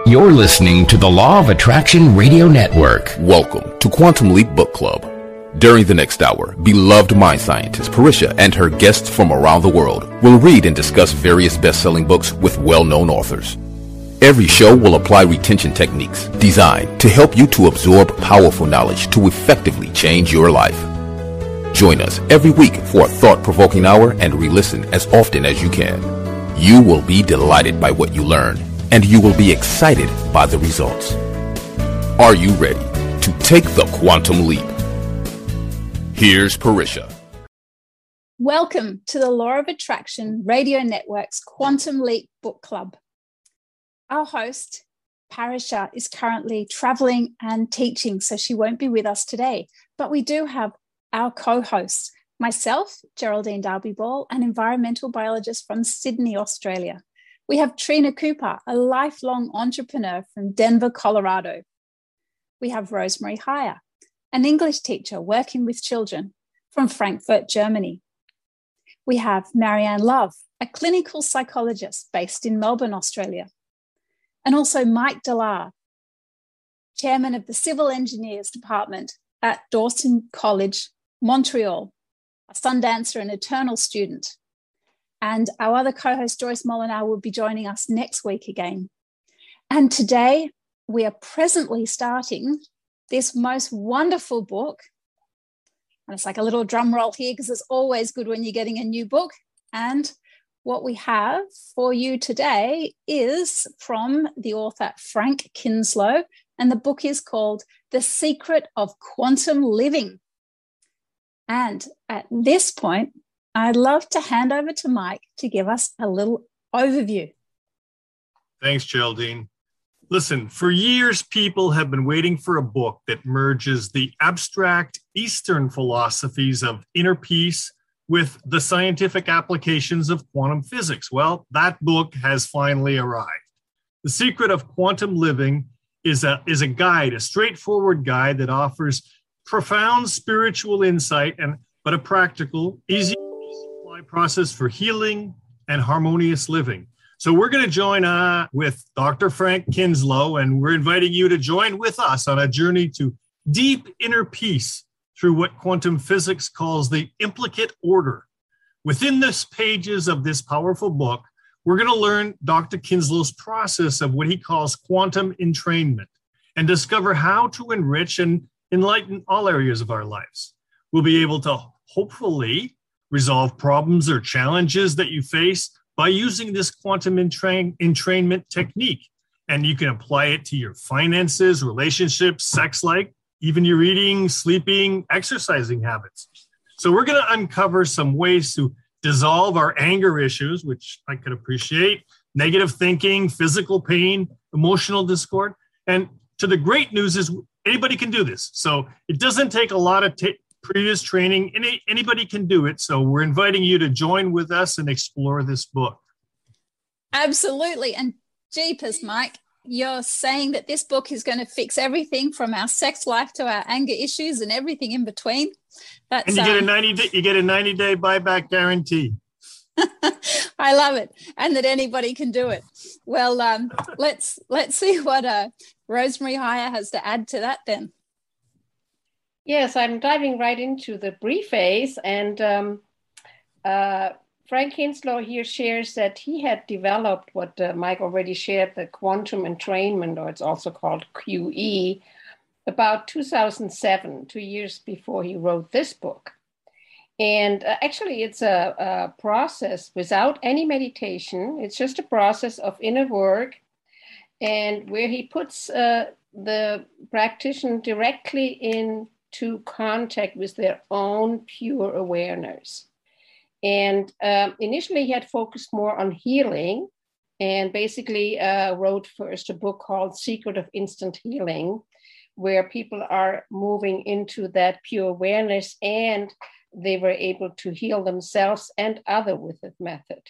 You're listening to the Law of Attraction Radio Network. Welcome to Quantum Leap Book Club. During the next hour, beloved mind scientist Parisha and her guests from around the world will read and discuss various best-selling books with well-known authors. Every show will apply retention techniques designed to help you to absorb powerful knowledge to effectively change your life. Join us every week for a thought-provoking hour and re-listen as often as you can. You will be delighted by what you learn, and you will be excited by the results. Are you ready to take the quantum leap? Here's Parisha. Welcome to the Law of Attraction Radio Network's Quantum Leap Book Club. Our host, Parisha, is currently traveling and teaching, so she won't be with us today. But we do have our co-hosts, myself, Geraldine Darby-Ball, an environmental biologist from Sydney, Australia. We have Trina Cooper, a lifelong entrepreneur from Denver, Colorado. We have Rosemary Heyer, an English teacher working with children from Frankfurt, Germany. We have Marianne Love, a clinical psychologist based in Melbourne, Australia. And also Mike Delar, chairman of the Civil Engineers Department at Dawson College, Montreal, a Sundancer and Eternal student. And our other co-host, Joyce Molinar, will be joining us next week again. And today, we are presently starting this most wonderful book. And it's like a little drum roll here because it's always good when you're getting a new book. And what we have for you today is from the author Frank Kinslow, and the book is called The Secret of Quantum Living. And at this point, I'd love to hand over to Mike to give us a little overview. Thanks, Geraldine. Listen, for years, people have been waiting for a book that merges the abstract Eastern philosophies of inner peace with the scientific applications of quantum physics. Well, that book has finally arrived. The Secret of Quantum Living is a guide, a straightforward guide that offers profound spiritual insight, but a practical, easy to apply process for healing and harmonious living. So we're going to join with Dr. Frank Kinslow, and we're inviting you to join with us on a journey to deep inner peace through what quantum physics calls the implicate order. Within the pages of this powerful book, we're going to learn Dr. Kinslow's process of what he calls quantum entrainment and discover how to enrich and enlighten all areas of our lives. We'll be able to hopefully resolve problems or challenges that you face by using this quantum entrainment technique. And you can apply it to your finances, relationships, sex life, even your eating, sleeping, exercising habits. So we're going to uncover some ways to dissolve our anger issues, which I could appreciate, negative thinking, physical pain, emotional discord. And to the great news is anybody can do this. So it doesn't take a lot of previous training. Anybody can do it. So we're inviting you to join with us and explore this book. Absolutely. And jeepers, Mike, you're saying that this book is going to fix everything from our sex life to our anger issues and everything in between. And you get a 90-day buyback guarantee. I love it, and that anybody can do it. Well, let's see what Rosemary Heyer has to add to that then. Yes, I'm diving right into the preface, and Frank Kinslow here shares that he had developed what Mike already shared, the quantum entrainment, or it's also called QE, about 2007, 2 years before he wrote this book. And actually, it's a process without any meditation. It's just a process of inner work, and where he puts the practitioner directly into contact with their own pure awareness. And initially, he had focused more on healing, and basically wrote first a book called Secret of Instant Healing, where people are moving into that pure awareness, and they were able to heal themselves and others with that method.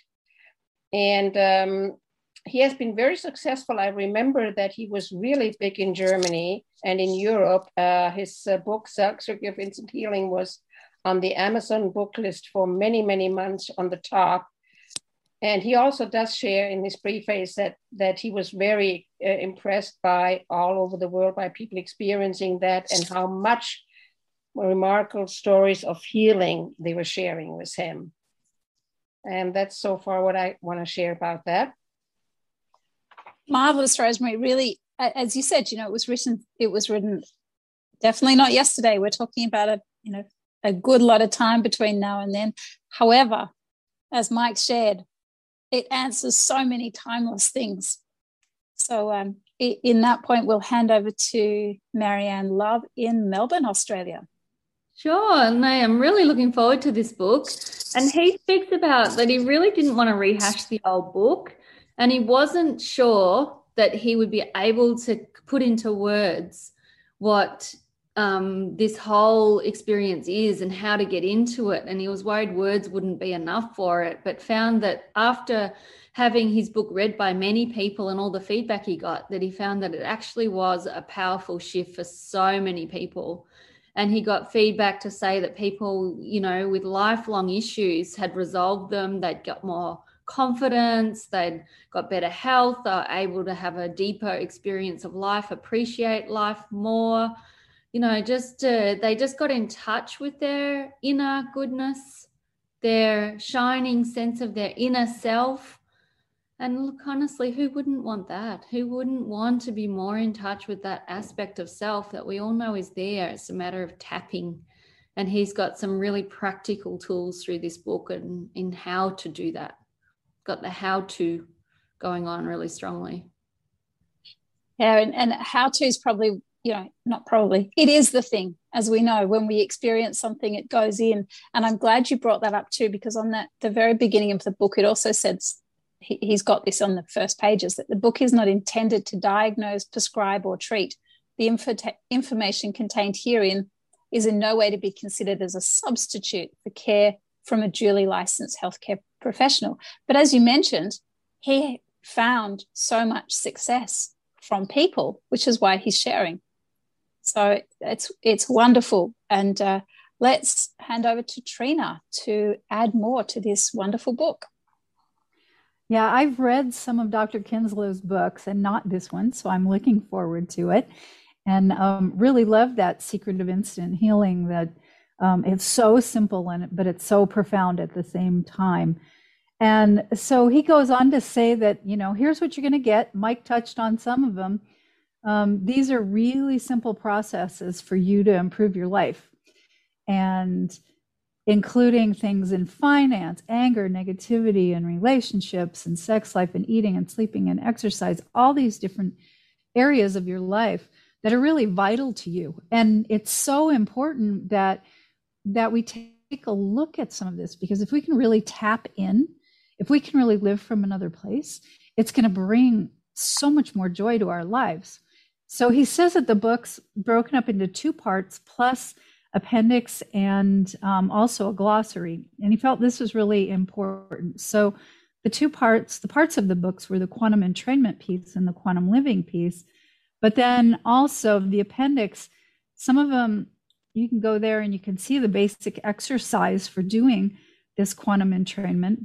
And he has been very successful. I remember that he was really big in Germany and in Europe. His book, Secret of Instant Healing, was on the Amazon book list for many, many months on the top. And he also does share in his preface that he was very impressed by all over the world by people experiencing that and how much remarkable stories of healing they were sharing with him. And that's so far what I want to share about that. Marvelous, Rosemary. Really, as you said, it was written definitely not yesterday. We're talking about a good lot of time between now and then. However, as Mike shared, it answers so many timeless things. So in that point, we'll hand over to Marianne Love in Melbourne, Australia. Sure. No, I'm really looking forward to this book. And he speaks about that he really didn't want to rehash the old book, and he wasn't sure that he would be able to put into words what this whole experience is and how to get into it. And he was worried words wouldn't be enough for it, but found that after having his book read by many people and all the feedback he got, that he found that it actually was a powerful shift for so many people. And he got feedback to say that people, with lifelong issues had resolved them. They'd got more confidence, they'd got better health, they were able to have a deeper experience of life, appreciate life more. They just got in touch with their inner goodness, their shining sense of their inner self. And look, honestly, who wouldn't want that? Who wouldn't want to be more in touch with that aspect of self that we all know is there? It's a matter of tapping. And he's got some really practical tools through this book and in how to do that. Got the how-to going on really strongly. Yeah, and how-to is probably, not probably, it is the thing. As we know, when we experience something, it goes in. And I'm glad you brought that up too, because on the very beginning of the book, it also says, he's got this on the first pages, that the book is not intended to diagnose, prescribe, or treat. The information contained herein is in no way to be considered as a substitute for care from a duly licensed healthcare professional. But as you mentioned, he found so much success from people, which is why he's sharing. So it's wonderful. And let's hand over to Trina to add more to this wonderful book. Yeah, I've read some of Dr. Kinslow's books and not this one, so I'm looking forward to it. And really love that Secret of Instant Healing, that it's so simple, but it's so profound at the same time. And so he goes on to say that, here's what you're going to get. Mike touched on some of them. These are really simple processes for you to improve your life, and including things in finance, anger, negativity, and relationships, and sex life, and eating, and sleeping, and exercise, all these different areas of your life that are really vital to you. And it's so important that we take a look at some of this, because if we can really tap in, if we can really live from another place, it's going to bring so much more joy to our lives. So he says that the book's broken up into 2 parts, plus appendix and also a glossary. And he felt this was really important. So the parts of the books were the quantum entrainment piece and the quantum living piece. But then also the appendix, some of them, you can go there and you can see the basic exercise for doing this quantum entrainment.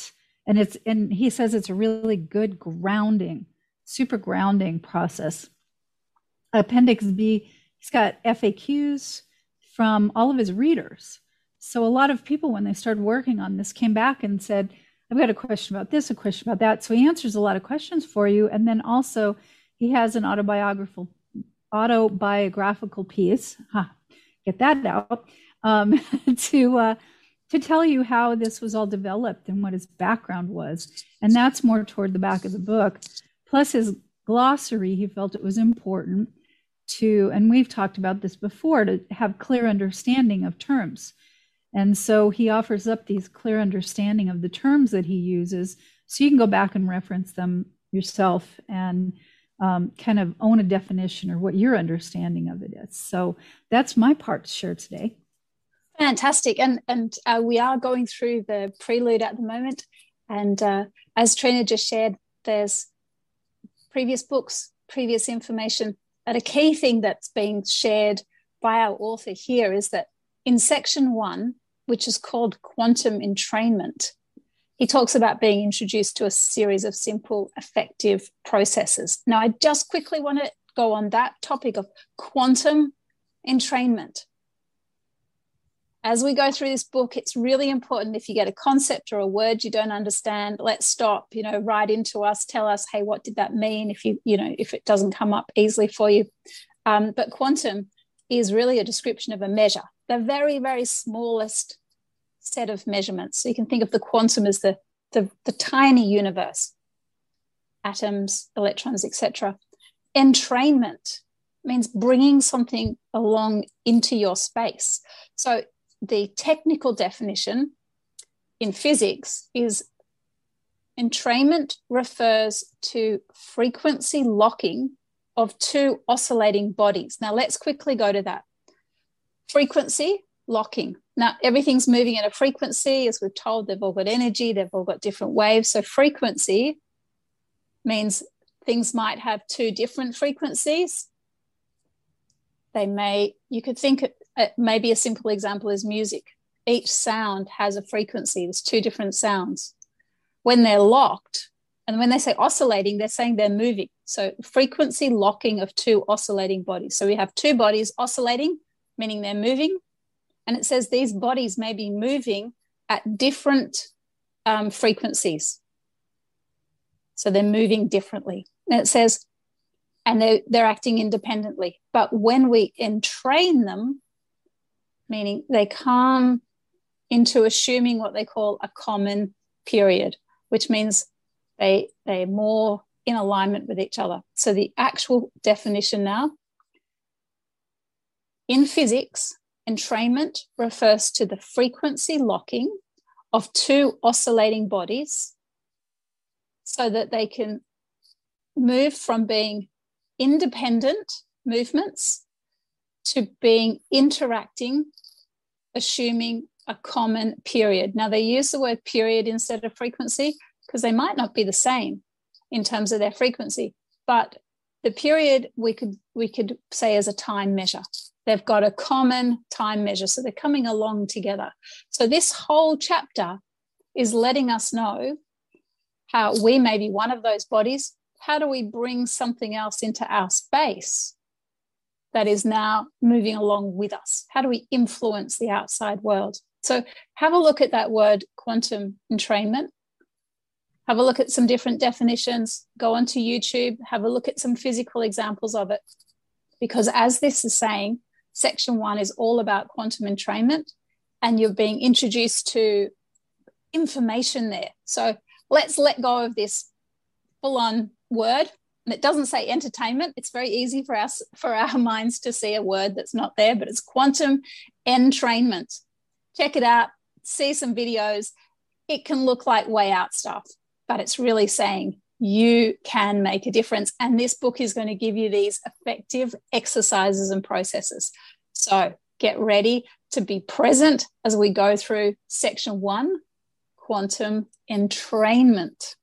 And he says it's a really good grounding, super grounding process. Appendix B, he's got FAQs from all of his readers. So a lot of people, when they started working on this, came back and said, I've got a question about this, a question about that. So he answers a lot of questions for you. And then also he has an autobiographical piece, get that out, to tell you how this was all developed and what his background was. And that's more toward the back of the book. Plus his glossary, he felt it was important to, and we've talked about this before, to have clear understanding of terms. And so he offers up these clear understanding of the terms that he uses, so you can go back and reference them yourself and kind of own a definition or what your understanding of it is. So that's my part to share today. Fantastic. And we are going through the prelude at the moment. And as Trina just shared, there's previous books, previous information. And a key thing that's being shared by our author here is that in section 1, which is called Quantum Entrainment, he talks about being introduced to a series of simple, effective processes. Now, I just quickly want to go on that topic of quantum entrainment. As we go through this book, it's really important, if you get a concept or a word you don't understand, let's stop, write into us, tell us, hey, what did that mean, if if it doesn't come up easily for you. But quantum is really a description of a measure, the very, very smallest set of measurements. So you can think of the quantum as the tiny universe, atoms, electrons, etc. Entrainment means bringing something along into your space. So the technical definition in physics is entrainment refers to frequency locking of two oscillating bodies. Now, let's quickly go to that. Frequency locking. Now, everything's moving at a frequency. As we've told, they've all got energy. They've all got different waves. So frequency means things might have two different frequencies. You could think maybe a simple example is music. Each sound has a frequency. There's two different sounds. When they're locked, and when they say oscillating, they're saying they're moving. So frequency locking of two oscillating bodies. So we have two bodies oscillating, meaning they're moving. And it says these bodies may be moving at different frequencies. So they're moving differently. And it says, and they're acting independently. But when we entrain them, meaning they come into assuming what they call a common period, which means they're more in alignment with each other. So the actual definition now, in physics, entrainment refers to the frequency locking of two oscillating bodies so that they can move from being independent movements to being interacting, assuming a common period. Now, they use the word period instead of frequency because they might not be the same in terms of their frequency, but the period we could say is a time measure. They've got a common time measure, so they're coming along together. So this whole chapter is letting us know how we may be one of those bodies. How do we bring something else into our space that is now moving along with us? How do we influence the outside world? So have a look at that word, quantum entrainment. Have a look at some different definitions. Go onto YouTube, have a look at some physical examples of it. Because as this is saying, section 1 is all about quantum entrainment, and you're being introduced to information there. So let's let go of this full-on word. And it doesn't say entertainment. It's very easy for our minds to see a word that's not there, but it's quantum entrainment. Check it out, see some videos. It can look like way out stuff, but it's really saying you can make a difference. And this book is going to give you these effective exercises and processes. So get ready to be present as we go through section 1, quantum entrainment.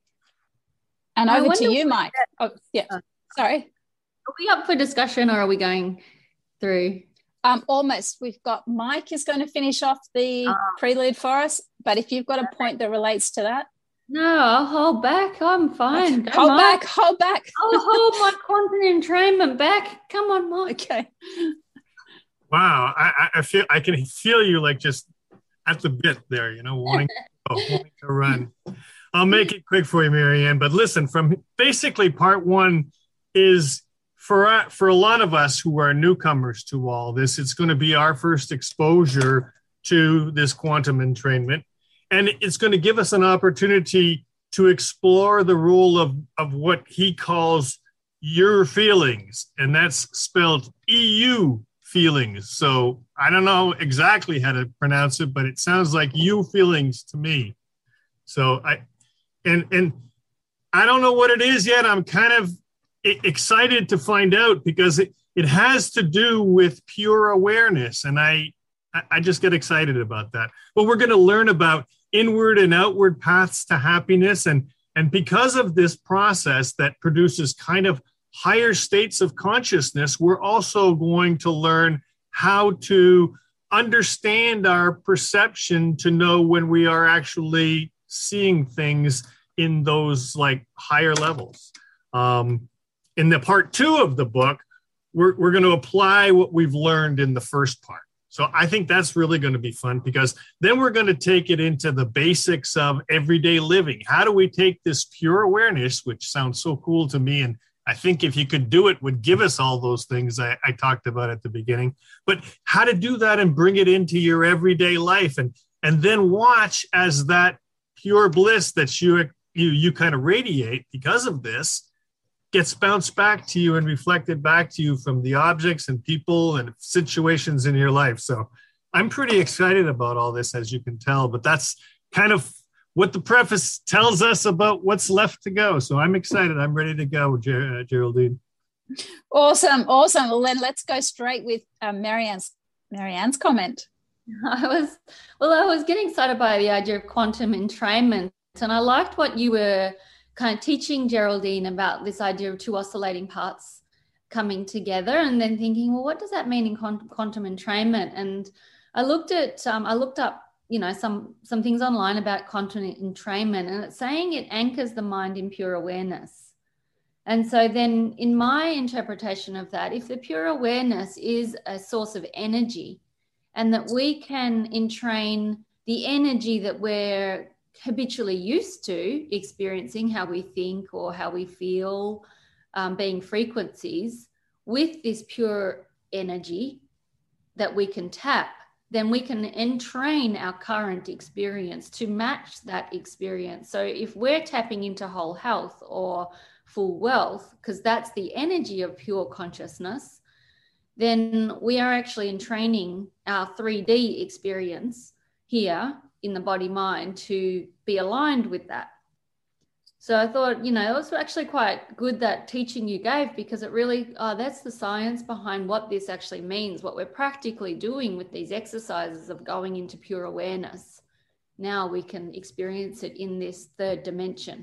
And over to you, Mike. Oh, yeah. Sorry. Are we up for discussion or are we going through? Almost. We've got Mike is going to finish off the prelude for us, but if you've got a point that relates to that. No, I'll hold back. I'm fine. Okay. Hold back. I'll hold my quantum entrainment back. Come on, Mike. Okay. Wow. I can feel you like just at the bit there, wanting to run. I'll make it quick for you, Marianne. But listen, from basically part 1 is for a lot of us who are newcomers to all this, it's going to be our first exposure to this quantum entrainment. And it's going to give us an opportunity to explore the role of what he calls your feelings. And that's spelled EU feelings. So I don't know exactly how to pronounce it, but it sounds like you feelings to me. So I don't know what it is yet. I'm kind of excited to find out because it has to do with pure awareness. And I just get excited about that. But we're going to learn about inward and outward paths to happiness. And because of this process that produces kind of higher states of consciousness, we're also going to learn how to understand our perception to know when we are actually seeing things in those like higher levels. In the part 2 of the book, we're going to apply what we've learned in the first part. So I think that's really going to be fun, because then we're going to take it into the basics of everyday living. How do we take this pure awareness, which sounds so cool to me, and I think if you could do it, would give us all those things I talked about at the beginning, but how to do that and bring it into your everyday life, and then watch as that pure bliss that you kind of radiate because of this gets bounced back to you and reflected back to you from the objects and people and situations in your life. So I'm pretty excited about all this, as you can tell, but that's kind of what the preface tells us about what's left to go. So I'm excited. I'm ready to go, Geraldine. Awesome. Well, then let's go straight with Marianne's comment. I was getting excited by the idea of quantum entrainment, and I liked what you were kind of teaching Geraldine about this idea of 2 oscillating parts coming together, and then thinking, well, what does that mean in quantum entrainment? And I looked up, some things online about quantum entrainment, and it's saying it anchors the mind in pure awareness. And so then in my interpretation of that, if the pure awareness is a source of energy, and that we can entrain the energy that we're habitually used to experiencing, how we think or how we feel, being frequencies, with this pure energy that we can tap, then we can entrain our current experience to match that experience. So if we're tapping into whole health or full wealth, because that's the energy of pure consciousness, then we are actually entraining our 3D experience here in the body mind to be aligned with that. So I thought, it was actually quite good, that teaching you gave, because it really, that's the science behind what this actually means, what we're practically doing with these exercises of going into pure awareness. Now we can experience it in this 3rd dimension.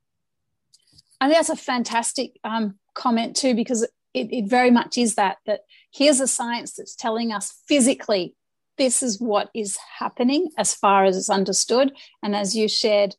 I think that's a fantastic comment too, because it very much is that here's a science that's telling us physically, this is what is happening as far as it's understood. And as you shared,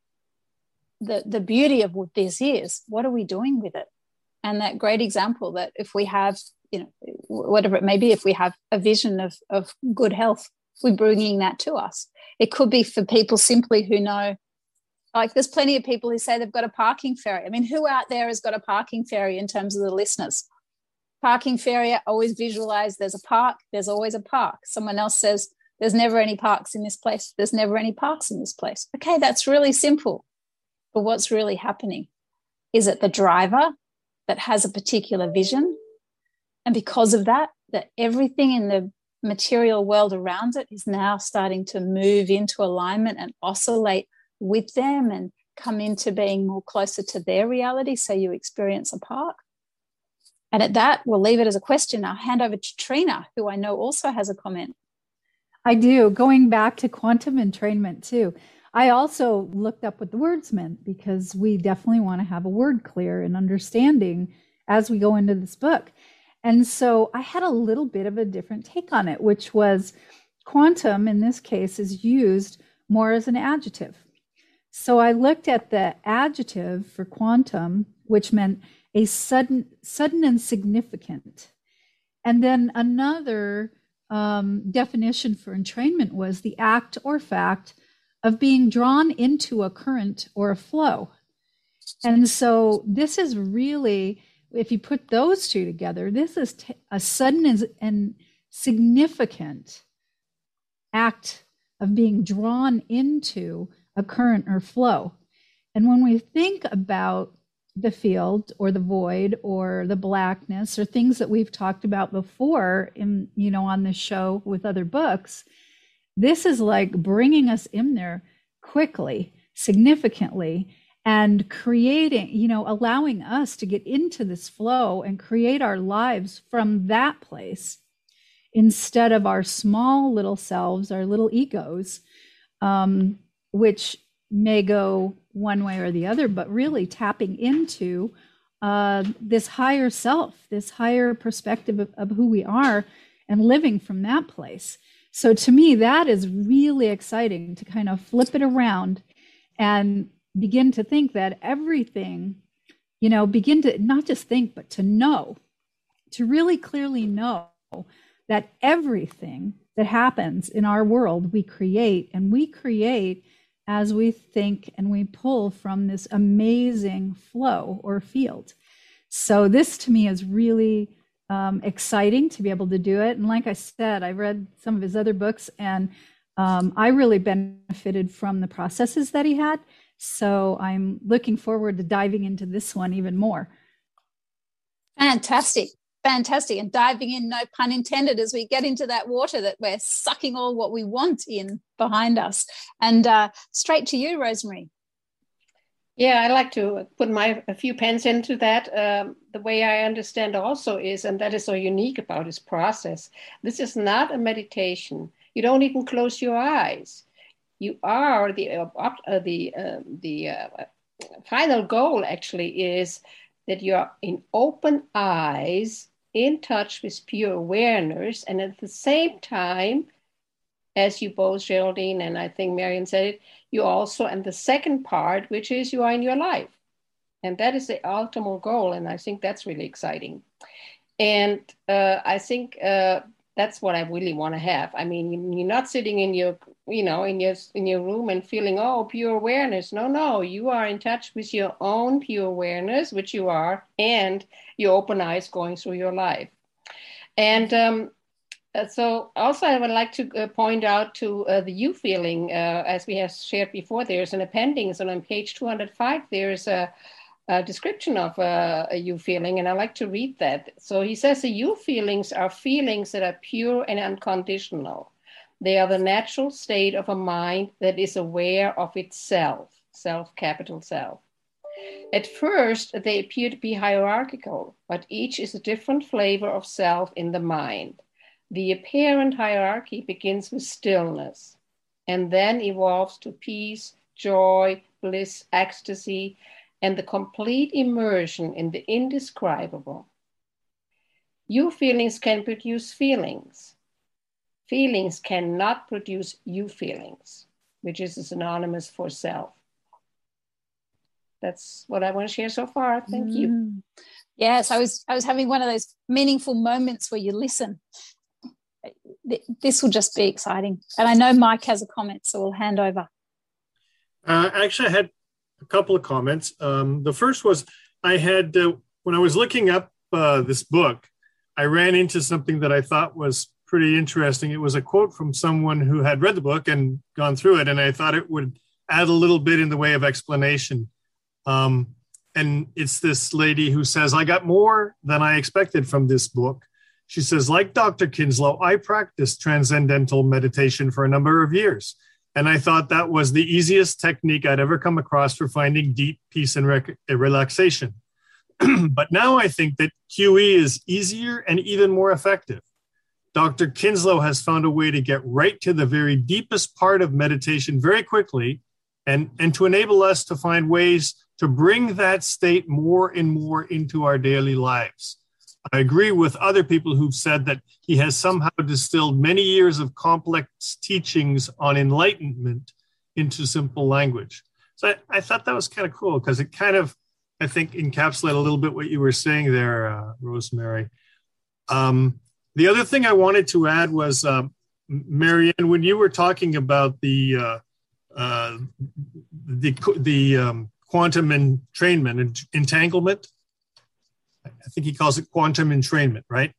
the beauty of what this is, what are we doing with it? And that great example that if we have, whatever it may be, if we have a vision of good health, we're bringing that to us. It could be for people simply who know, like there's plenty of people who say they've got a parking ferry. I mean, who out there has got a parking ferry in terms of the listeners? Parking ferry, I always visualize there's a park, there's always a park. Someone else says, there's never any parks in this place. There's never any parks in this place. Okay, that's really simple. But what's really happening? Is it the driver that has a particular vision? And because of that everything in the material world around it is now starting to move into alignment and oscillate with them and come into being more closer to their reality. So you experience a park. And at that, we'll leave it as a question. I'll hand over to Trina, who I know also has a comment. I do. Going back to quantum entrainment too. I also looked up what the words meant, because we definitely want to have a word clear and understanding as we go into this book. And so I had a little bit of a different take on it, which was quantum in this case is used more as an adjective. So I looked at the adjective for quantum, which meant a sudden and significant. And then another definition for entrainment was the act or fact of being drawn into a current or a flow. And so this is really, if you put those two together, this is a sudden and significant act of being drawn into a current or flow. And when we think about the field or the void or the blackness or things that we've talked about before in, on this show with other books, this is like bringing us in there quickly, significantly, and creating, allowing us to get into this flow and create our lives from that place instead of our small little selves, our little egos, which may go one way or the other, but really tapping into this higher self, this higher perspective of who we are and living from that place. So to me, that is really exciting to kind of flip it around and begin to think that everything, begin to not just think, but to know, to really clearly know that everything that happens in our world, we create, and we create as we think and we pull from this amazing flow or field. So this to me is really exciting to be able to do it. And like I said, I read some of his other books, and I really benefited from the processes that he had. So I'm looking forward to diving into this one even more. Fantastic. And diving in, no pun intended, as we get into that water that we're sucking all what we want in behind us. And straight to you, Rosemary. Yeah, I like to put a few pence into that. The way I understand also is, and that is so unique about this process, this is not a meditation. You don't even close your eyes. You are the final goal actually is that you are in open eyes, in touch with pure awareness, and at the same time, as you both, Geraldine, and I think Marion said it, you also, and the second part, which is you are in your life. And that is the ultimate goal, and I think that's really exciting. And I think that's what I really want to have. I mean, you're not sitting in your, in your room and feeling, oh, pure awareness. No, you are in touch with your own pure awareness, which you are, and your open eyes going through your life. And so also I would like to point out to the you feeling, as we have shared before, there's an appendix, and on page 205, there's a description of a you feeling, and I like to read that. So he says the you feelings are feelings that are pure and unconditional. They are the natural state of a mind that is aware of itself, self, capital self. At first, they appear to be hierarchical, but each is a different flavor of self in the mind. The apparent hierarchy begins with stillness and then evolves to peace, joy, bliss, ecstasy, and the complete immersion in the indescribable. You feelings can produce feelings. Feelings cannot produce you feelings, which is synonymous for self. That's what I want to share so far. Thank you. Yes, I was having one of those meaningful moments where you listen. This will just be exciting. And I know Mike has a comment, so we'll hand over. Actually, I had a couple of comments. The first was I had, when I was looking up this book, I ran into something that I thought was pretty interesting. It was a quote from someone who had read the book and gone through it, and I thought it would add a little bit in the way of explanation. And it's this lady who says, I got more than I expected from this book. She says, like Dr. Kinslow, I practiced transcendental meditation for a number of years. And I thought that was the easiest technique I'd ever come across for finding deep peace and relaxation. But now I think that QE is easier and even more effective. Dr. Kinslow has found a way to get right to the very deepest part of meditation very quickly and to enable us to find ways to bring that state more and more into our daily lives. I agree with other people who've said that he has somehow distilled many years of complex teachings on enlightenment into simple language. So I thought that was kind of cool because it kind of, I think, encapsulated a little bit what you were saying there, Rosemary. The other thing I wanted to add was, Marianne, when you were talking about the quantum entrainment and entanglement, I think he calls it quantum entrainment, right?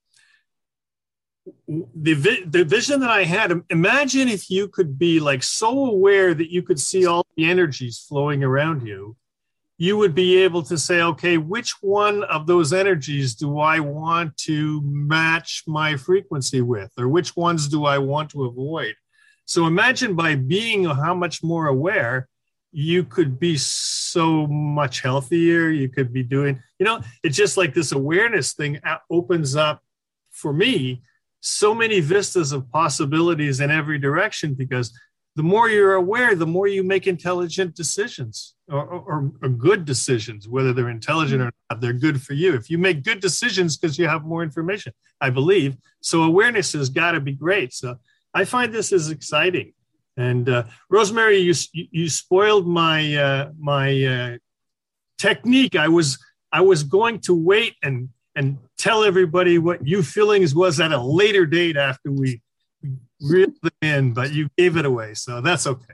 The vision that I had, imagine if you could be like so aware that you could see all the energies flowing around you, you would be able to say, okay, which one of those energies do I want to match my frequency with, or which ones do I want to avoid? So imagine by being how much more aware, you could be so much healthier. You could be doing, it's just like this awareness thing opens up for me so many vistas of possibilities in every direction, because the more you're aware, the more you make intelligent decisions or good decisions, whether they're intelligent or not, they're good for you. If you make good decisions because you have more information, I believe. So awareness has got to be great. So I find this is exciting. And Rosemary, you spoiled my technique. I was going to wait and tell everybody what you feelings was at a later date after we reeled them in, but you gave it away, so that's okay.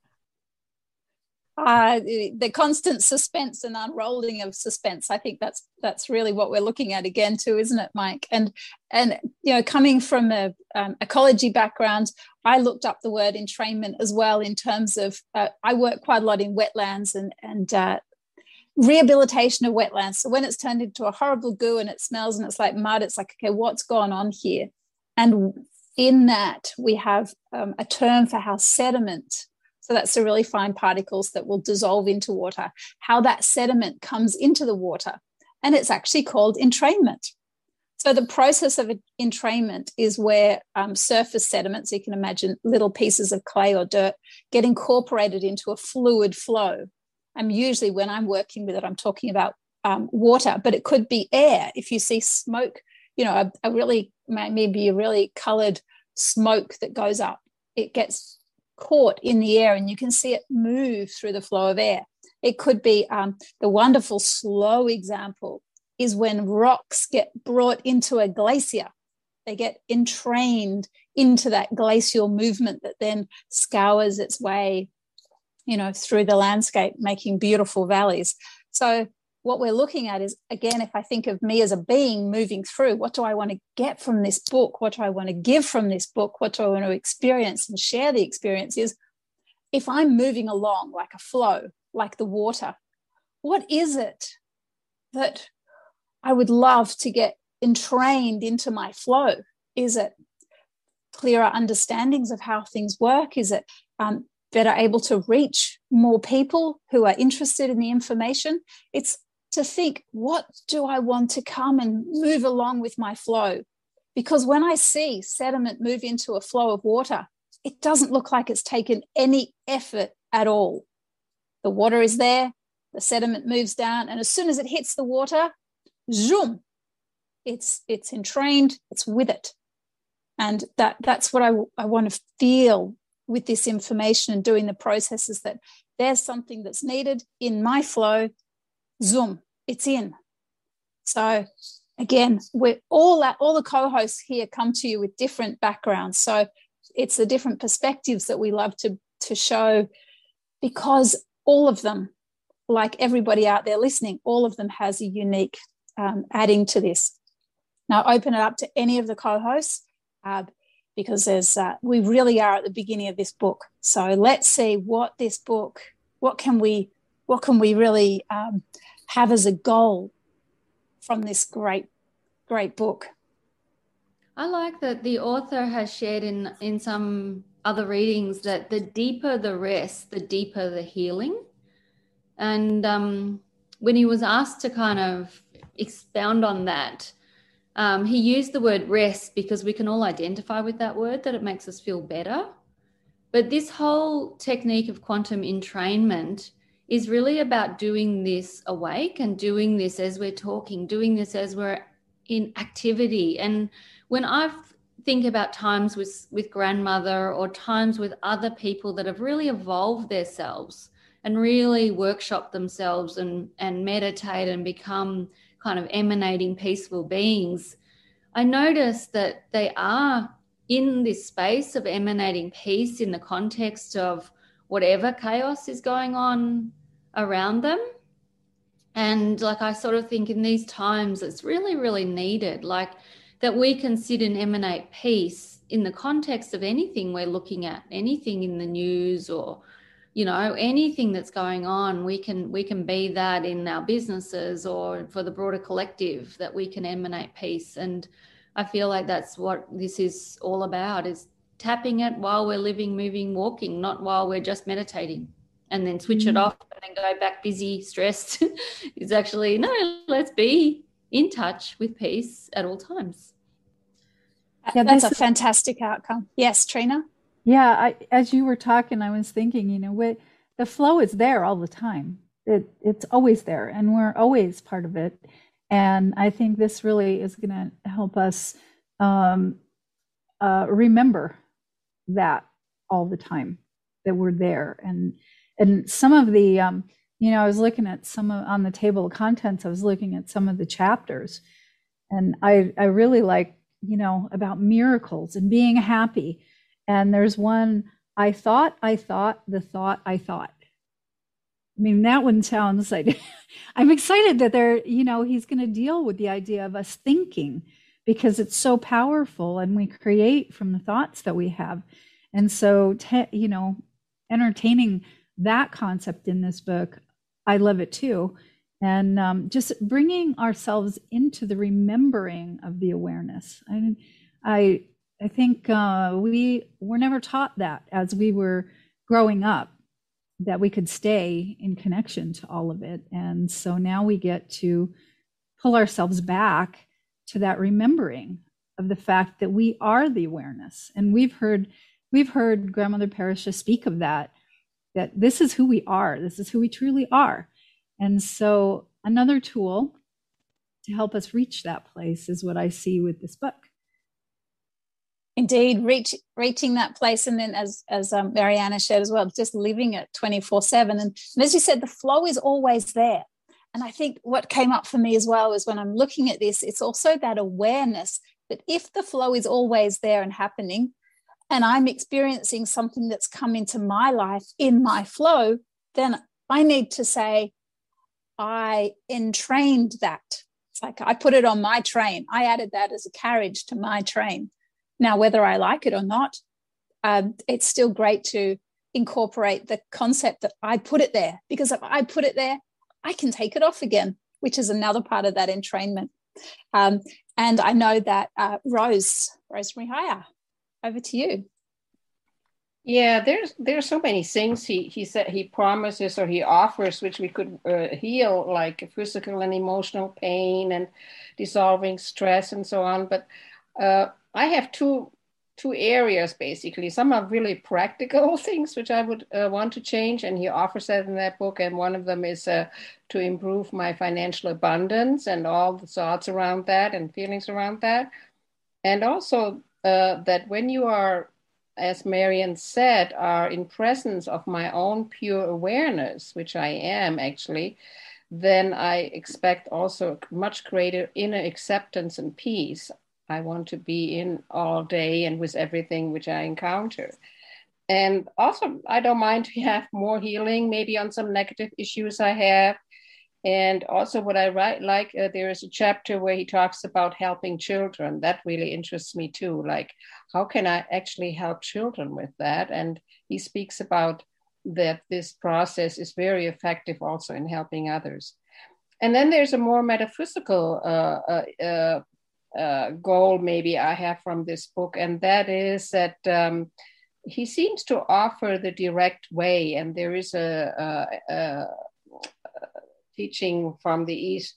The constant suspense and unrolling of suspense. I think that's really what we're looking at again too, isn't it, Mike? And coming from a ecology background, I looked up the word entrainment as well in terms of I work quite a lot in wetlands and rehabilitation of wetlands. So when it's turned into a horrible goo and it smells and it's like mud, it's like, okay, what's gone on here? And in that we have a term for how sediment. So that's the really fine particles that will dissolve into water, how that sediment comes into the water. And it's actually called entrainment. So the process of entrainment is where surface sediments, you can imagine little pieces of clay or dirt, get incorporated into a fluid flow. And usually when I'm working with it, I'm talking about water, but it could be air. If you see smoke, maybe a really colored smoke that goes up, it gets caught in the air and you can see it move through the flow of air. It could be the wonderful slow example is when rocks get brought into a glacier. They get entrained into that glacial movement that then scours its way, through the landscape, making beautiful valleys. So what we're looking at is, again, if I think of me as a being moving through, what do I want to get from this book? What do I want to give from this book? What do I want to experience and share the experiences? If I'm moving along like a flow, like the water, what is it that I would love to get entrained into my flow? Is it clearer understandings of how things work? Is it better able to reach more people who are interested in the information? It's to think, what do I want to come and move along with my flow? Because when I see sediment move into a flow of water, it doesn't look like it's taken any effort at all. The water is there, the sediment moves down, and as soon as it hits the water, zoom, it's entrained, it's with it. And that's what I want to feel with this information and doing the processes, that there's something that's needed in my flow, zoom, it's in. So again, we're all the co-hosts here come to you with different backgrounds. So it's the different perspectives that we love to show, because all of them, like everybody out there listening, all of them has a unique adding to this. Now open it up to any of the co-hosts because we really are at the beginning of this book. So let's see what can we really have as a goal from this great book. I like that the author has shared in some other readings that the deeper the rest, the deeper the healing. And when he was asked to kind of expound on that, he used the word rest because we can all identify with that word, that it makes us feel better. But this whole technique of quantum entrainment is really about doing this awake and doing this as we're talking, doing this as we're in activity. And when I think about times with grandmother or times with other people that have really evolved themselves and really workshop themselves and meditate and become kind of emanating peaceful beings, I notice that they are in this space of emanating peace in the context of whatever chaos is going on around them. And like I sort of think in these times it's really, really needed, like that we can sit and emanate peace in the context of anything we're looking at, anything in the news or, anything that's going on. We can be that in our businesses or for the broader collective, that we can emanate peace. And I feel like that's what this is all about, is tapping it while we're living, moving, walking, not while we're just meditating and then switch it off and then go back busy, stressed. It's actually, no, let's be in touch with peace at all times. Yeah, that's a fantastic outcome. Yes, Trina? Yeah, as you were talking, I was thinking, the flow is there all the time. It's always there, and we're always part of it. And I think this really is going to help us remember that all the time. that we're there. And some of the, I was looking at on the table of contents, I was looking at some of the chapters, and I really like, about miracles and being happy. And there's one, I thought, the thought I thought. I mean, that one sounds like, I'm excited that he's going to deal with the idea of us thinking, because it's so powerful and we create from the thoughts that we have. And so, entertaining that concept in this book, I love it too. And just bringing ourselves into the remembering of the awareness. And I think we were never taught that as we were growing up, that we could stay in connection to all of it. And so now we get to pull ourselves back to that remembering of the fact that we are the awareness. And we've heard Grandmother Parisha speak of that this is who we are. This is who we truly are. And so another tool to help us reach that place is what I see with this book. Indeed, reaching that place, and then as Mariana shared as well, just living it 24/7. And as you said, the flow is always there. And I think what came up for me as well is when I'm looking at this, it's also that awareness that if the flow is always there and happening, and I'm experiencing something that's come into my life in my flow, then I need to say, I entrained that. It's like I put it on my train. I added that as a carriage to my train. Now, whether I like it or not, it's still great to incorporate the concept that I put it there, because if I put it there, I can take it off again, which is another part of that entrainment. And I know that Rosemary Haya, over to you. Yeah, there's so many things he said, he promises or he offers, which we could heal, like physical and emotional pain and dissolving stress and so on. But I have two areas, basically. Some are really practical things which I would want to change, and he offers that in that book. And one of them is to improve my financial abundance and all the thoughts around that and feelings around that. And also that when you are, as Marian said, are in presence of my own pure awareness, which I am actually, then I expect also much greater inner acceptance and peace. I want to be in all day and with everything which I encounter. And also, I don't mind to have more healing, maybe on some negative issues I have. And also what I like, there is a chapter where he talks about helping children. That really interests me too. Like, how can I actually help children with that? And he speaks about that this process is very effective also in helping others. And then there's a more metaphysical goal maybe I have from this book, and that is that he seems to offer the direct way. And there is a teaching from the East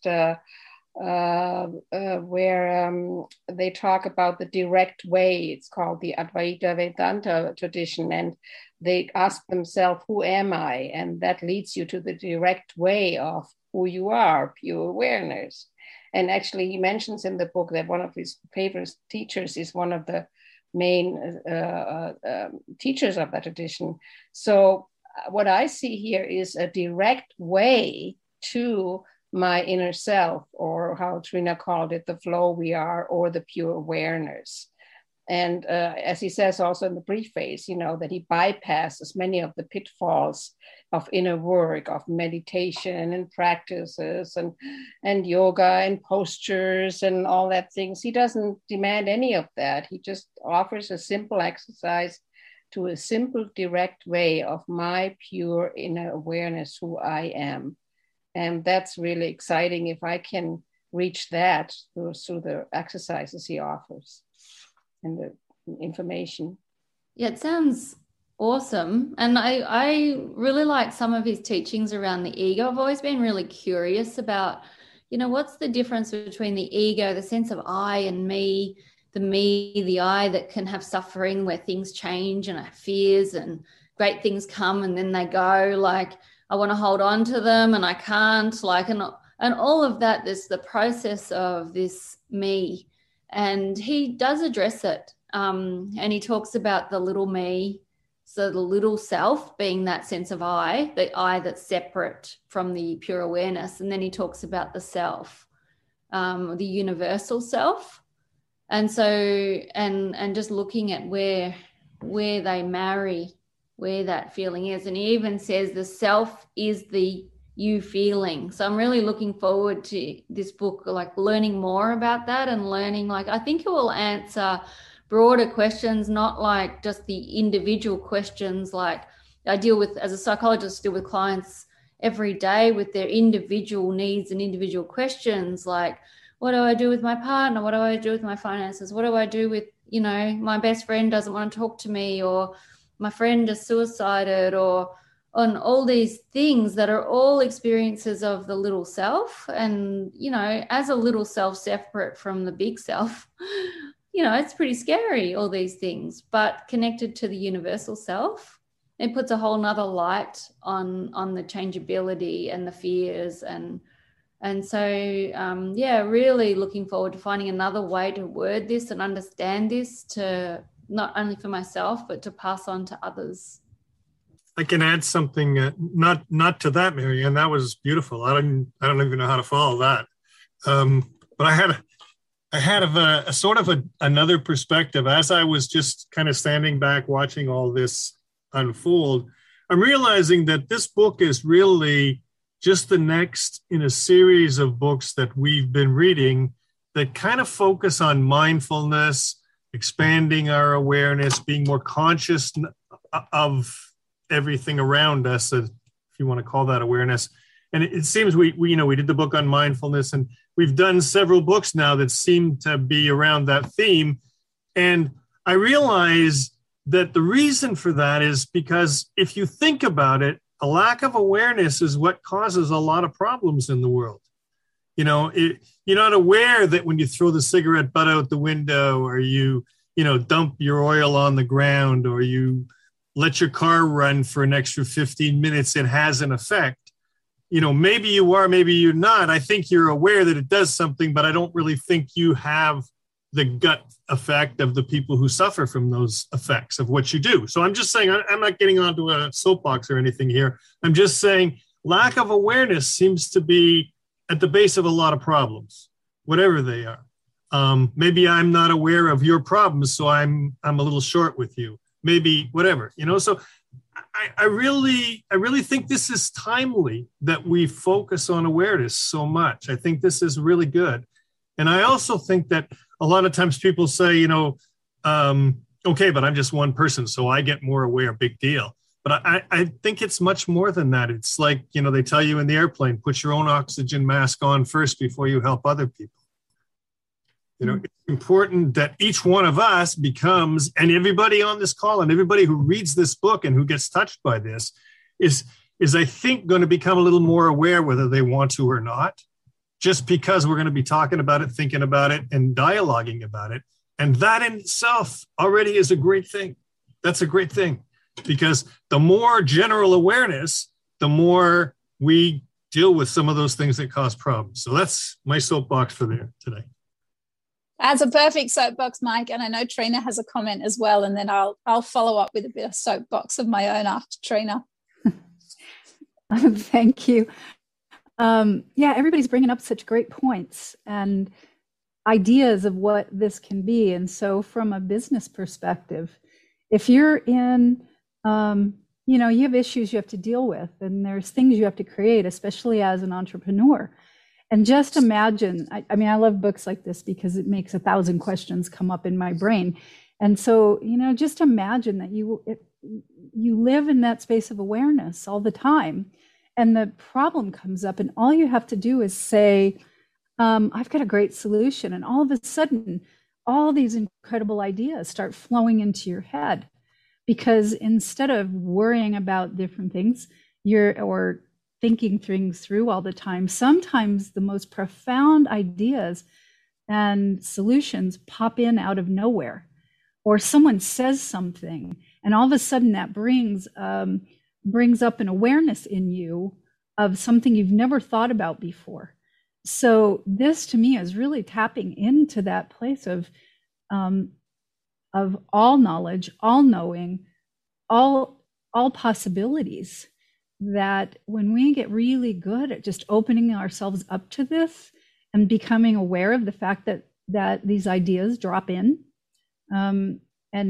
where they talk about the direct way. It's called the Advaita Vedanta tradition, and they ask themselves, who am I? And that leads you to the direct way of who you are, pure awareness. And actually, he mentions in the book that one of his favorite teachers is one of the main teachers of that tradition. So what I see here is a direct way to my inner self, or how Trina called it, the flow we are, or the pure awareness. And as he says also in the preface, that he bypasses many of the pitfalls of inner work, of meditation and practices and yoga and postures and all that things. He doesn't demand any of that. He just offers a simple exercise to a simple, direct way of my pure inner awareness, who I am. And that's really exciting if I can reach that through the exercises he offers and the information. Yeah, it sounds awesome. And I really like some of his teachings around the ego. I've always been really curious about, what's the difference between the ego, the sense of I and me, the I that can have suffering where things change and I have fears and great things come and then they go, like I want to hold on to them and I can't, like, and all of that. There's the process of this me. And he does address it. And he talks about the little me So the little self being that sense of I, the I that's separate from the pure awareness. And then he talks about the self, the universal self. And so, and just looking at where they marry, where that feeling is. And he even says the self is the you feeling. So I'm really looking forward to this book, like learning more about that and learning, like, I think it will answer broader questions, not like just the individual questions. Like I deal with, as a psychologist, deal with clients every day with their individual needs and individual questions. Like, what do I do with my partner? What do I do with my finances? What do I do with, you know, my best friend doesn't want to talk to me, or my friend just suicided, or on all these things that are all experiences of the little self. And, you know, as a little self separate from the big self, you know, it's pretty scary, all these things, but connected to the universal self, it puts a whole nother light on the changeability and the fears. And so, yeah, really looking forward to finding another way to word this and understand this, to not only for myself, but to pass on to others. I can add something, not to that, Marianne. That was beautiful. I don't even know how to follow that. But I had a sort of another perspective as I was just kind of standing back watching all this unfold. I'm realizing that this book is really just the next in a series of books that we've been reading that kind of focus on mindfulness, expanding our awareness, being more conscious of everything around us, if you want to call that awareness. And it seems we did the book on mindfulness, and we've done several books now that seem to be around that theme. And I realize that the reason for that is because if you think about it, a lack of awareness is what causes a lot of problems in the world. You know, you're not aware that when you throw the cigarette butt out the window, or you dump your oil on the ground, or you let your car run for an extra 15 minutes, it has an effect. You know, maybe you are, maybe you're not. I think you're aware that it does something, but I don't really think you have the gut effect of the people who suffer from those effects of what you do. So I'm just saying, I'm not getting onto a soapbox or anything here. I'm just saying lack of awareness seems to be at the base of a lot of problems, whatever they are. Maybe I'm not aware of your problems, so I'm a little short with you. Maybe whatever, so I really think this is timely that we focus on awareness so much. I think this is really good. And I also think that a lot of times people say, okay, but I'm just one person, so I get more aware, big deal. But I think it's much more than that. It's like, they tell you in the airplane, put your own oxygen mask on first before you help other people. It's important that each one of us becomes, and everybody on this call and everybody who reads this book and who gets touched by this is I think going to become a little more aware whether they want to or not, just because we're going to be talking about it, thinking about it, and dialoguing about it. And that in itself already is a great thing. That's a great thing, because the more general awareness, the more we deal with some of those things that cause problems. So that's my soapbox for there today. That's a perfect soapbox, Mike. And I know Trina has a comment as well. And then I'll follow up with a bit of soapbox of my own after Trina. Thank you. Yeah, everybody's bringing up such great points and ideas of what this can be. And so from a business perspective, if you're in, you have issues you have to deal with, and there's things you have to create, especially as an entrepreneur. And just imagine, I mean, I love books like this because it makes 1,000 questions come up in my brain. And so, just imagine that you live in that space of awareness all the time. And the problem comes up, and all you have to do is say, I've got a great solution. And all of a sudden, all these incredible ideas start flowing into your head. Because instead of worrying about different things, or thinking things through all the time, sometimes the most profound ideas and solutions pop in out of nowhere, or someone says something, and all of a sudden that brings up an awareness in you of something you've never thought about before. So this, to me, is really tapping into that place of all knowledge, all knowing, all possibilities, that when we get really good at just opening ourselves up to this and becoming aware of the fact that these ideas drop in, and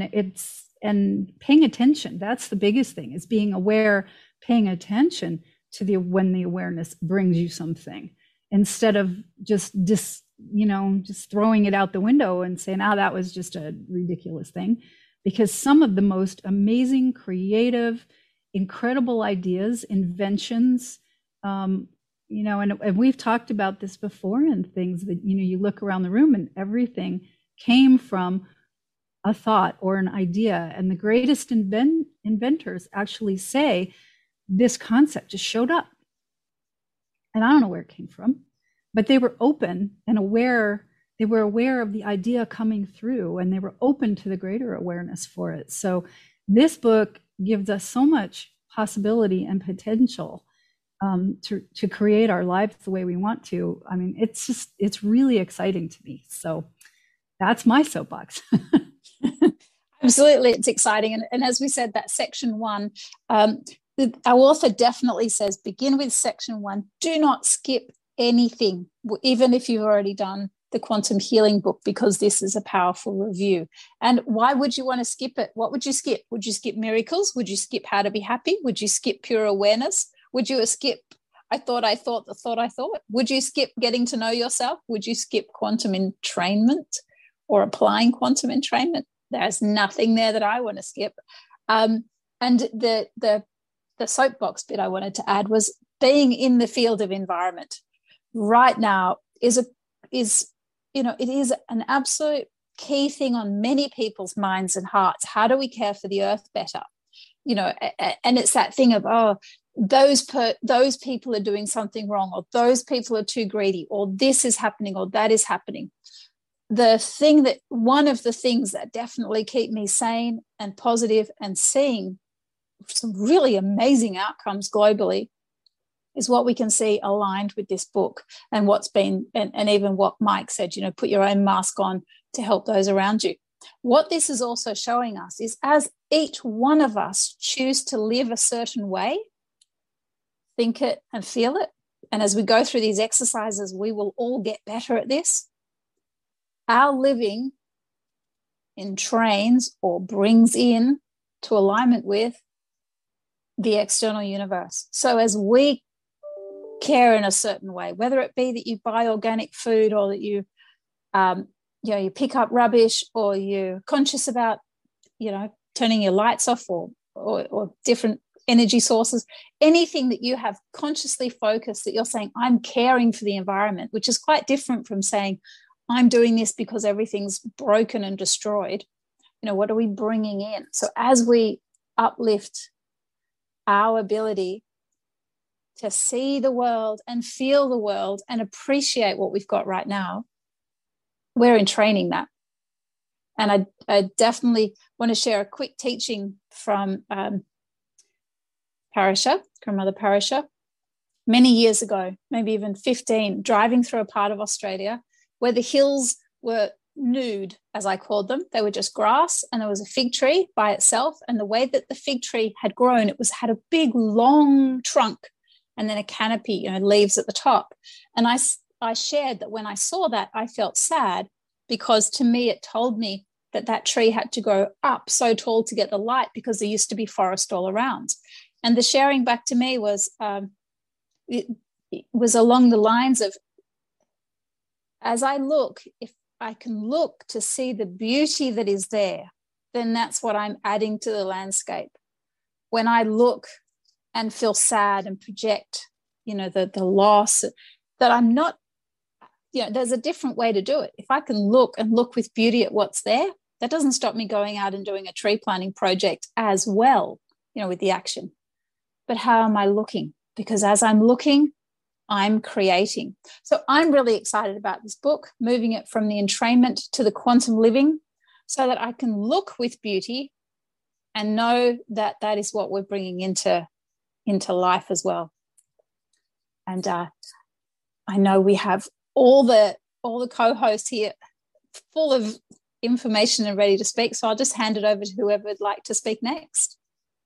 paying attention, that's the biggest thing, is being aware, paying attention to when the awareness brings you something, instead of just throwing it out the window and saying, that was just a ridiculous thing. Because some of the most amazing, creative, incredible ideas, inventions, and we've talked about this before, and things that, you look around the room and everything came from a thought or an idea. And the greatest inventors actually say this concept just showed up. And I don't know where it came from, but they were open and aware. They were aware of the idea coming through, and they were open to the greater awareness for it. So this book gives us so much possibility and potential to create our lives the way we want to. I mean, it's really exciting to me. So that's my soapbox. Absolutely, it's exciting. And as we said, that section 1, our author definitely says, begin with section 1. Do not skip anything, even if you've already done the Quantum Healing book, because this is a powerful review. And why would you want to skip it? What would you skip? Would you skip miracles? Would you skip how to be happy? Would you skip pure awareness? Would you skip I thought I thought? Would you skip getting to know yourself? Would you skip quantum entrainment or applying quantum entrainment? There's nothing there that I want to skip. And the soapbox bit I wanted to add was being in the field of environment right now is it is an absolute key thing on many people's minds and hearts. How do we care for the earth better? And it's that thing of, those people are doing something wrong, or those people are too greedy, or this is happening, or that is happening. One of the things that definitely keep me sane and positive and seeing some really amazing outcomes globally is what we can see aligned with this book, and what's been, and even what Mike said, put your own mask on to help those around you. What this is also showing us is, as each one of us choose to live a certain way, think it and feel it, and as we go through these exercises, we will all get better at this. Our living entrains or brings in to alignment with the external universe. So as we care in a certain way, whether it be that you buy organic food, or that you you pick up rubbish, or you're conscious about turning your lights off, or different energy sources, anything that you have consciously focused, that you're saying, I'm caring for the environment, which is quite different from saying, I'm doing this because everything's broken and destroyed. What are we bringing in? So as we uplift our ability to see the world and feel the world and appreciate what we've got right now, we're entraining that. And I definitely want to share a quick teaching from Parisha, Grandmother Parisha, many years ago, maybe even 15, driving through a part of Australia where the hills were nude, as I called them. They were just grass, and there was a fig tree by itself. And the way that the fig tree had grown, it had a big, long trunk, and then a canopy, leaves at the top. And I shared that when I saw that, I felt sad, because to me, it told me that tree had to grow up so tall to get the light, because there used to be forest all around. And the sharing back to me was, it was along the lines of, as I look, if I can look to see the beauty that is there, then that's what I'm adding to the landscape. When I look and feel sad and project, the loss, that I'm not, there's a different way to do it. If I can look with beauty at what's there, that doesn't stop me going out and doing a tree planting project as well, with the action. But how am I looking? Because as I'm looking, I'm creating. So I'm really excited about this book, moving it from the entrainment to the quantum living, so that I can look with beauty and know that that is what we're bringing into life as well. And I know we have all the co-hosts here full of information and ready to speak. So I'll just hand it over to whoever would like to speak next.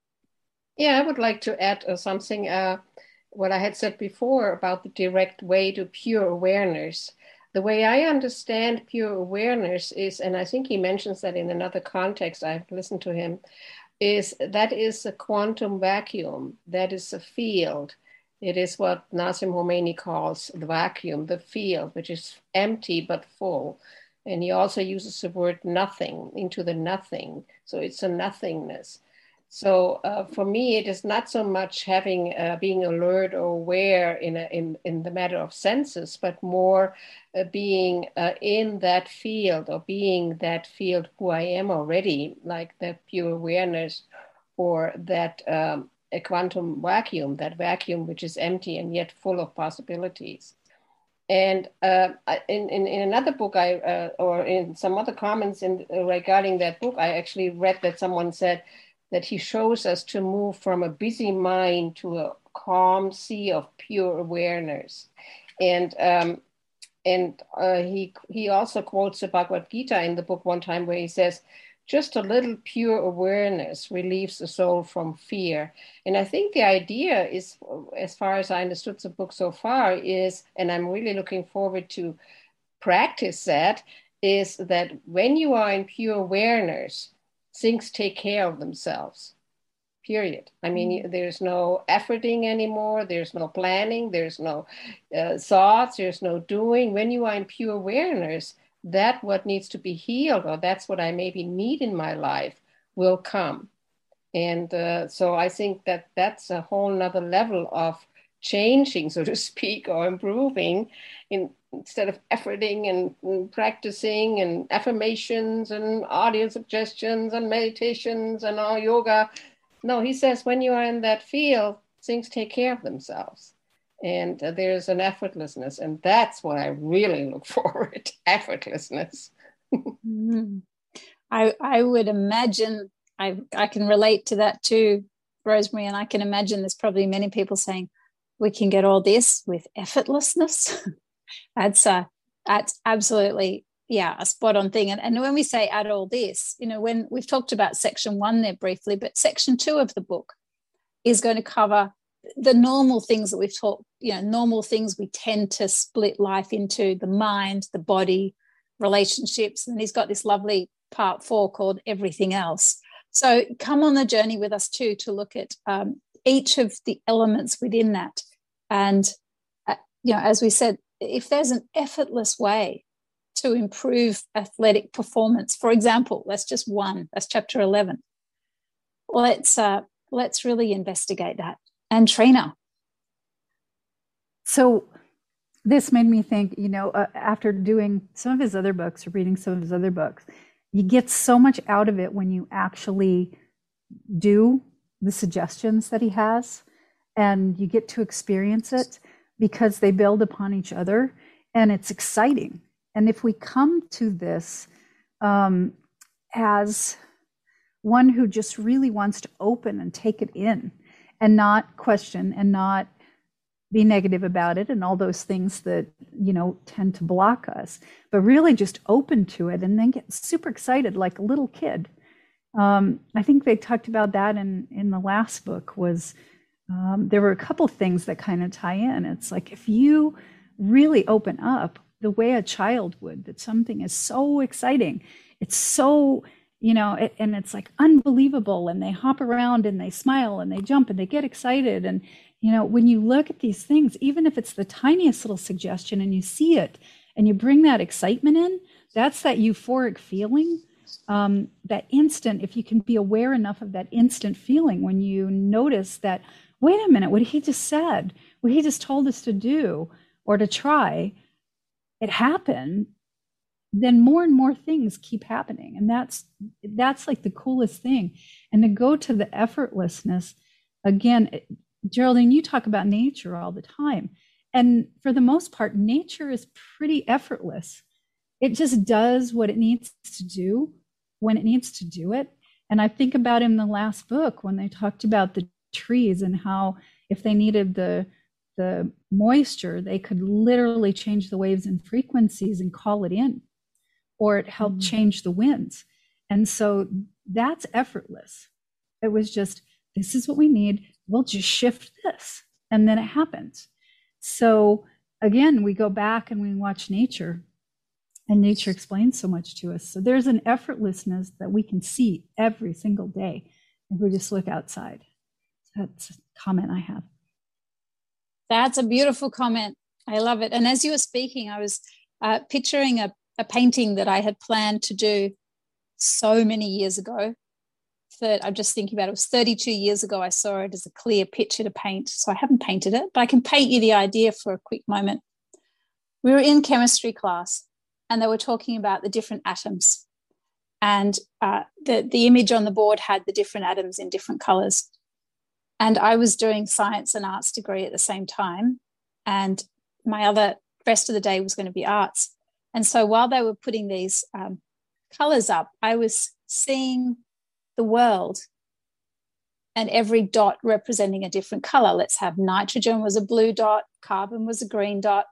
Yeah, I would like to add something, what I had said before about the direct way to pure awareness. The way I understand pure awareness is, and I think he mentions that in another context, I've listened to him, is that is a quantum vacuum, that is a field. It is what Nassim Khomeini calls the vacuum, the field, which is empty but full. And he also uses the word nothing, into the nothing. So it's a nothingness. So for me, it is not so much having being alert or aware in the matter of senses, but more being in that field, or being that field who I am already, like that pure awareness, or that a quantum vacuum, that vacuum which is empty and yet full of possibilities. And in another book, or in some other comments regarding that book, I actually read that someone said that he shows us to move from a busy mind to a calm sea of pure awareness. And he also quotes the Bhagavad Gita in the book one time, where he says, just a little pure awareness relieves the soul from fear. And I think the idea is, as far as I understood the book so far, is, and I'm really looking forward to practice that, is that when you are in pure awareness, things take care of themselves, period. I mean, there's no efforting anymore. There's no planning. There's no thoughts. There's no doing. When you are in pure awareness, that what needs to be healed, or that's what I maybe need in my life, will come. And so I think that that's a whole nother level of changing, so to speak, or improving, instead of efforting and practicing and affirmations and audio suggestions and meditations and all yoga. No, he says when you are in that field, things take care of themselves. And there's an effortlessness. And that's what I really look forward to, effortlessness. I would imagine, I can relate to that too, Rosemary, and I can imagine there's probably many people saying, we can get all this with effortlessness. That's absolutely, a spot on thing. And when we say add all this, when we've talked about section 1 there briefly, but section 2 of the book is going to cover the normal things that we've talked, normal things we tend to split life into: the mind, the body, relationships. And he's got this lovely part 4 called everything else. So come on the journey with us too, to look at each of the elements within that. And, as we said, if there's an effortless way to improve athletic performance, for example, that's chapter 11. Let's really investigate that. And Trina. So this made me think, after doing some of his other books, or reading some of his other books, you get so much out of it when you actually do the suggestions that he has, and you get to experience it, because they build upon each other, and it's exciting. And if we come to this as one who just really wants to open and take it in, and not question, and not be negative about it, and all those things that, tend to block us, but really just open to it, and then get super excited like a little kid. I think they talked about that in the last book. Was there were a couple things that kind of tie in. It's like, if you really open up the way a child would, that something is so exciting, it's so, and it's like unbelievable, and they hop around and they smile and they jump and they get excited. And, when you look at these things, even if it's the tiniest little suggestion and you see it and you bring that excitement in, that's that euphoric feeling. That instant, if you can be aware enough of that instant feeling when you notice that, wait a minute, what he just said, what he just told us to do or to try, it happened, then more and more things keep happening. And that's like the coolest thing. And to go to the effortlessness, again, Geraldine, you talk about nature all the time. And for the most part, nature is pretty effortless. It just does what it needs to do when it needs to do it. And I think about in the last book, when they talked about the trees, and how if they needed the moisture, they could literally change the waves and frequencies and call it in, or it helped change the winds. And so that's effortless. It was just this is what we need. We'll just shift this. And then it happens. So again, we go back and we watch nature, and nature explains so much to us. So there's an effortlessness that we can see every single day if we just look outside. That's a comment I have. That's a beautiful comment. I love it. And as you were speaking, I was picturing a painting that I had planned to do so many years ago. That I'm just thinking about it was 32 years ago. I saw it as a clear picture to paint. So I haven't painted it, but I can paint you the idea for a quick moment. We were in chemistry class and they were talking about the different atoms. And the image on the board had the different atoms in different colors. And I was doing science and arts degree at the same time. And my other rest of the day was going to be arts. And so while they were putting these colors up, I was seeing the world and every dot representing a different color. Let's have nitrogen was a blue dot, carbon was a green dot,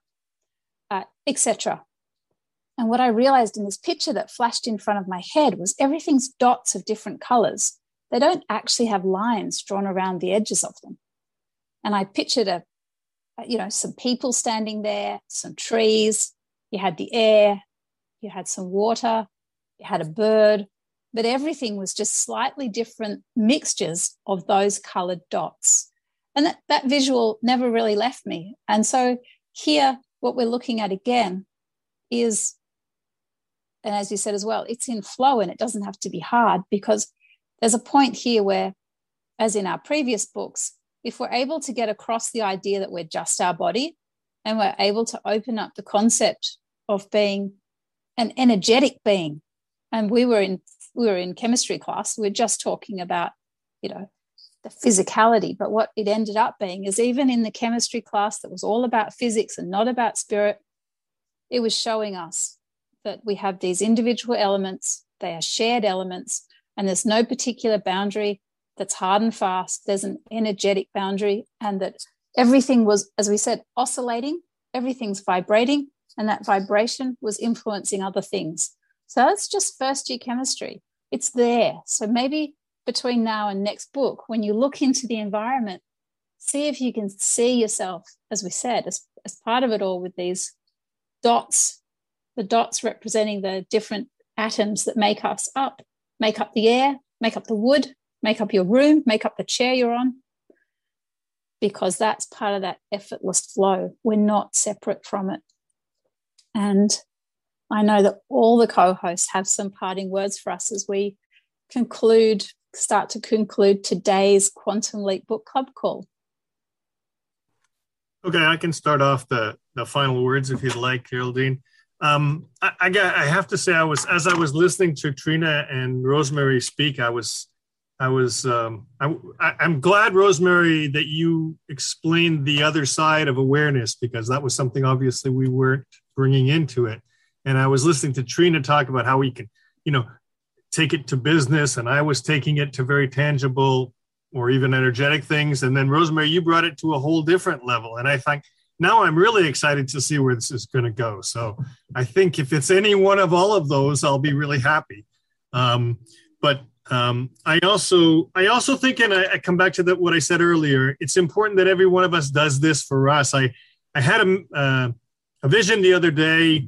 etc. And what I realized in this picture that flashed in front of my head was everything's dots of different colors. They don't actually have lines drawn around the edges of them. And I pictured some people standing there, some trees, you had the air, you had some water, you had a bird, but everything was just slightly different mixtures of those colored dots. And that visual never really left me. And so here, what we're looking at again is, and as you said as well, it's in flow and it doesn't have to be hard, because there's a point here where, as in our previous books, if we're able to get across the idea that we're just our body and we're able to open up the concept of being an energetic being, and we were in chemistry class, we're just talking about, the physicality, but what it ended up being is even in the chemistry class that was all about physics and not about spirit, it was showing us that we have these individual elements, they are shared elements, and there's no particular boundary that's hard and fast. There's an energetic boundary, and that everything was, as we said, oscillating, everything's vibrating, and that vibration was influencing other things. So that's just first year chemistry. It's there. So maybe between now and next book, when you look into the environment, see if you can see yourself, as we said, as part of it all, with these dots, the dots representing the different atoms that make us up, make up the air, make up the wood, make up your room, make up the chair you're on, because that's part of that effortless flow. We're not separate from it. And I know that all the co-hosts have some parting words for us as we start to conclude today's Quantum Leap Book Club call. Okay, I can start off the final words if you'd like, Geraldine. I have to say, as I was listening to Trina and Rosemary speak, I'm glad, Rosemary, that you explained the other side of awareness, because that was something obviously we weren't bringing into it. And I was listening to Trina talk about how we can, take it to business, and I was taking it to very tangible or even energetic things. And then Rosemary, you brought it to a whole different level. And I think now I'm really excited to see where this is going to go. So I think if it's any one of all of those, I'll be really happy. But I also think, and I come back to what I said earlier, it's important that every one of us does this for us. I had a vision the other day.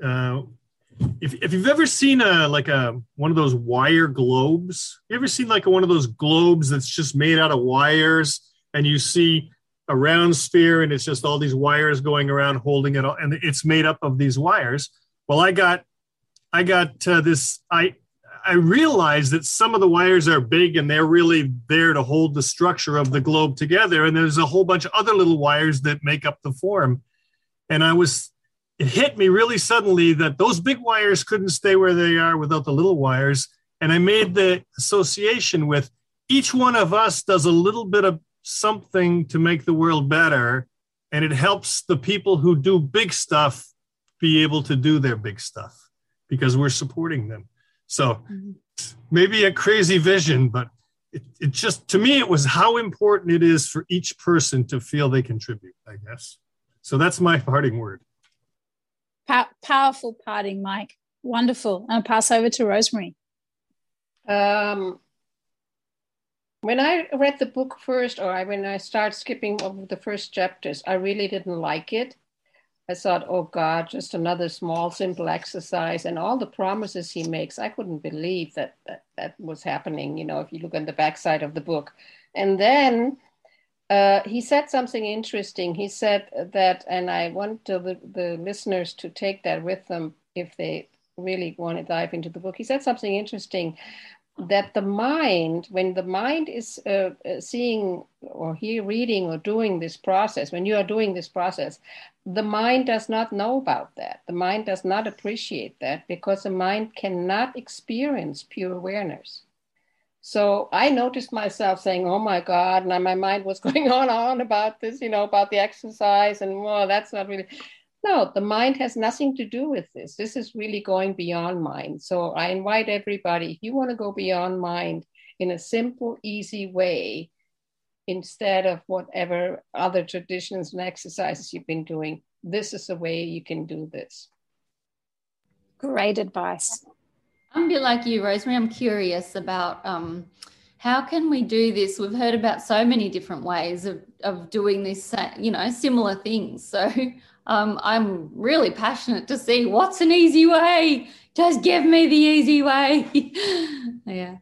If you've ever seen one of those wire globes, you ever seen one of those globes that's just made out of wires, and you see a round sphere and it's just all these wires going around holding it all, and it's made up of these wires. Well, I got this. I realized that some of the wires are big and they're really there to hold the structure of the globe together. And there's a whole bunch of other little wires that make up the form. And it hit me really suddenly that those big wires couldn't stay where they are without the little wires. And I made the association with each one of us does a little bit of something to make the world better. And it helps the people who do big stuff be able to do their big stuff because we're supporting them. So maybe a crazy vision, but it just, to me, it was how important it is for each person to feel they contribute, I guess. So that's my parting word. Powerful parting, Mike. Wonderful. I'll pass over to Rosemary. When I read the book first, when I started skipping over the first chapters, I really didn't like it. I thought, oh God, just another small, simple exercise, and all the promises he makes. I couldn't believe that was happening, if you look on the backside of the book. And then he said something interesting. He said that, and I want the listeners to take that with them if they really want to dive into the book. He said something interesting, that the mind, when the mind is seeing or reading or doing this process, when you are doing this process, the mind does not know about that. The mind does not appreciate that, because the mind cannot experience pure awareness. So I noticed myself saying, oh my God, and my mind was going on about this, about the exercise, and well, that's not really... No, the mind has nothing to do with this. This is really going beyond mind. So I invite everybody, if you want to go beyond mind in a simple, easy way, instead of whatever other traditions and exercises you've been doing, this is a way you can do this. Great advice. I'm a bit like you, Rosemary. I'm curious about how can we do this? We've heard about so many different ways of doing this, similar things. So I'm really passionate to see what's an easy way. Just give me the easy way. Yeah.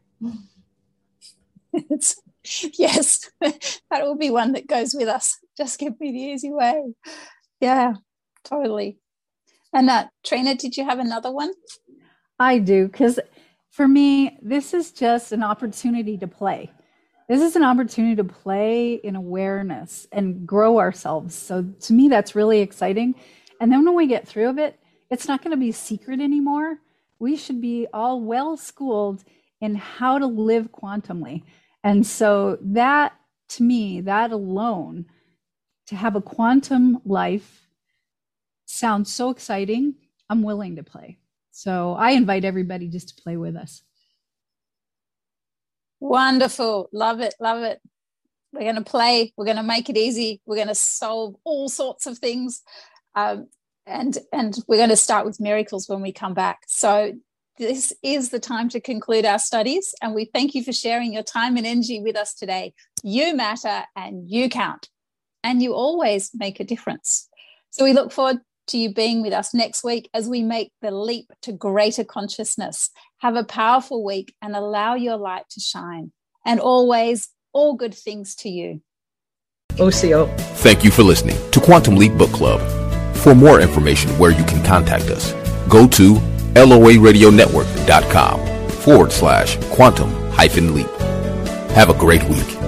Yes, that will be one that goes with us. Just give me the easy way. Yeah, totally. And Trina, did you have another one? I do, because for me, this is just an opportunity to play. This is an opportunity to play in awareness and grow ourselves. So to me, that's really exciting. And then when we get through it, it's not going to be a secret anymore. We should be all well schooled in how to live quantumly. And so that, to me, that alone, to have a quantum life sounds so exciting. I'm willing to play. So I invite everybody just to play with us. Wonderful. Love it. Love it. We're going to play. We're going to make it easy. We're going to solve all sorts of things. And we're going to start with miracles when we come back. So this is the time to conclude our studies. And we thank you for sharing your time and energy with us today. You matter and you count. And you always make a difference. So we look forward to you being with us next week as we make the leap to greater consciousness. Have a powerful week and allow your light to shine. And always, all good things to you. OCO. Thank you for listening to Quantum Leap Book Club. For more information where you can contact us, go to loaradionetwork.com/quantum-leap. Have a great week.